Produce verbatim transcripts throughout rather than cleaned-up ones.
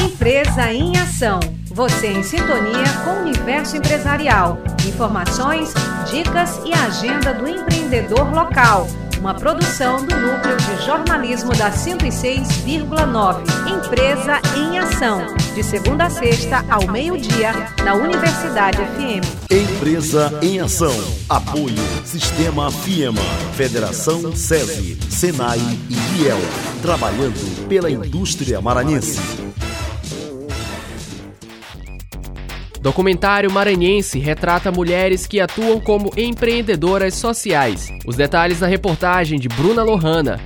Empresa em Ação. Você em sintonia com o universo empresarial. Informações, dicas e agenda do empreendedor local. Uma produção do Núcleo de Jornalismo da cento e seis vírgula nove. Empresa em Ação. De segunda a sexta, ao meio-dia, na Universidade F M. Empresa em Ação. Apoio Sistema FIEMA, Federação SESI, SENAI e IEL. Trabalhando pela indústria maranhense. Documentário maranhense retrata mulheres que atuam como empreendedoras sociais. Os detalhes na reportagem de Bruna Lohana.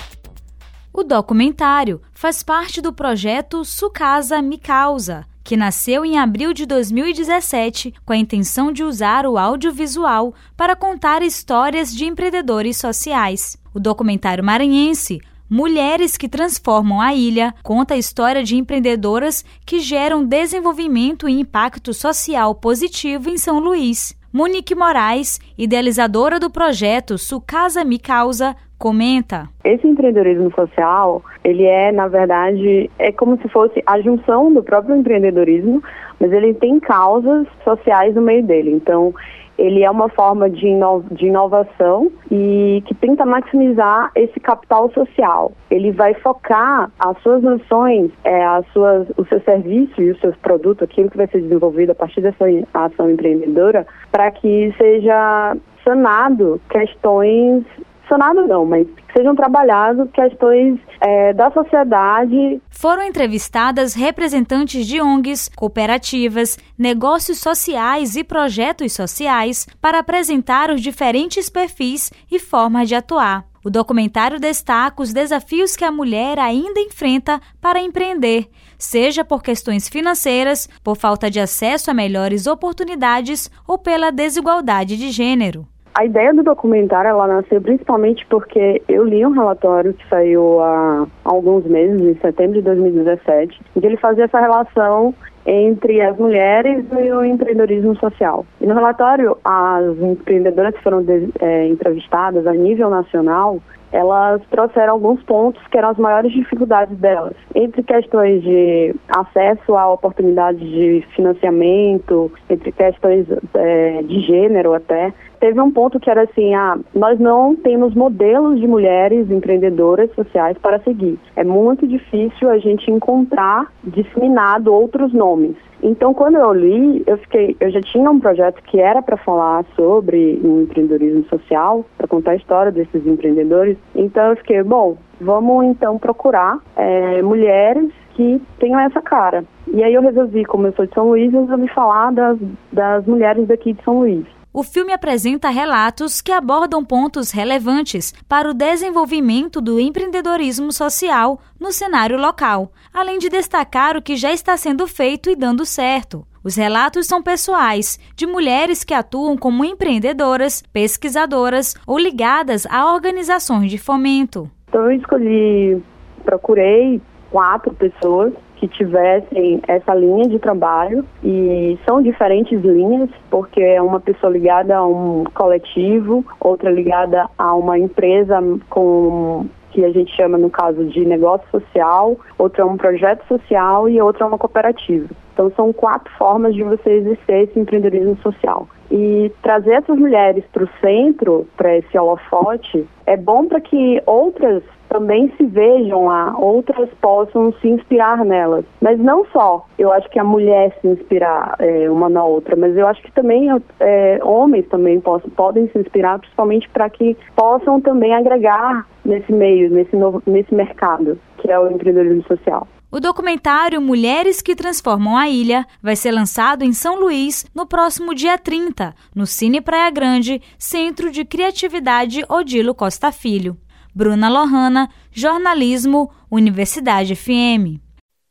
O documentário faz parte do projeto Sucasa Me Causa, que nasceu em abril de dois mil e dezessete com a intenção de usar o audiovisual para contar histórias de empreendedores sociais. O documentário maranhense Mulheres que Transformam a Ilha conta a história de empreendedoras que geram desenvolvimento e impacto social positivo em São Luís. Monique Moraes, idealizadora do projeto Sucasa Me Causa, comenta. Esse empreendedorismo social, ele é, na verdade, é como se fosse a junção do próprio empreendedorismo, mas ele tem causas sociais no meio dele. Então, ele é uma forma de, ino- de inovação e que tenta maximizar esse capital social. Ele vai focar as suas ações, é, as suas, o seu serviço e os seus produtos, aquilo que vai ser desenvolvido a partir dessa ação empreendedora, para que seja sanado questões, sanado não, mas que sejam trabalhadas questões é, da sociedade. Foram entrevistadas representantes de O N Gs, cooperativas, negócios sociais e projetos sociais para apresentar os diferentes perfis e formas de atuar. O documentário destaca os desafios que a mulher ainda enfrenta para empreender, seja por questões financeiras, por falta de acesso a melhores oportunidades ou pela desigualdade de gênero. A ideia do documentário, ela nasceu principalmente porque eu li um relatório que saiu há alguns meses, em setembro de dois mil e dezessete, em que ele fazia essa relação entre as mulheres e o empreendedorismo social. E no relatório, as empreendedoras que foram é, entrevistadas a nível nacional, elas trouxeram alguns pontos que eram as maiores dificuldades delas. Entre questões de acesso a oportunidades de financiamento, entre questões é, de gênero até, teve um ponto que era assim, ah, nós não temos modelos de mulheres empreendedoras sociais para seguir. É muito difícil a gente encontrar disseminado outros nomes. Então, quando eu li, eu fiquei, eu já tinha um projeto que era para falar sobre empreendedorismo social, para contar a história desses empreendedores. Então, eu fiquei, bom, vamos então procurar é, mulheres que tenham essa cara. E aí eu resolvi, como eu sou de São Luís, eu resolvi falar das, das mulheres daqui de São Luís. O filme apresenta relatos que abordam pontos relevantes para o desenvolvimento do empreendedorismo social no cenário local, além de destacar o que já está sendo feito e dando certo. Os relatos são pessoais, de mulheres que atuam como empreendedoras, pesquisadoras ou ligadas a organizações de fomento. Então eu escolhi, procurei quatro pessoas que tivessem essa linha de trabalho, e são diferentes linhas, porque é uma pessoa ligada a um coletivo, outra ligada a uma empresa com, que a gente chama no caso de negócio social, outra é um projeto social e outra é uma cooperativa. Então são quatro formas de você exercer esse empreendedorismo social. E trazer essas mulheres para o centro, para esse holofote, é bom para que outras também se vejam lá, outras possam se inspirar nelas. Mas não só, eu acho que a mulher se inspirar é, uma na outra, mas eu acho que também é, homens também possam, podem se inspirar, principalmente para que possam também agregar nesse meio, nesse, novo, nesse mercado, que é o empreendedorismo social. O documentário Mulheres que Transformam a Ilha vai ser lançado em São Luís no próximo dia trinta, no Cine Praia Grande, Centro de Criatividade Odilo Costa Filho. Bruna Lohana, Jornalismo, Universidade F M.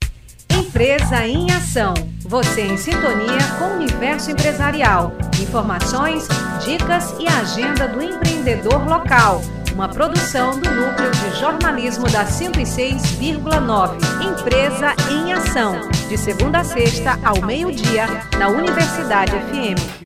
Empresa em Ação. Você em sintonia com o universo empresarial. Informações, dicas e agenda do empreendedor local. Uma produção do Núcleo de Jornalismo da cento e seis vírgula nove. Empresa em Ação. De segunda a sexta, ao meio-dia, na Universidade F M.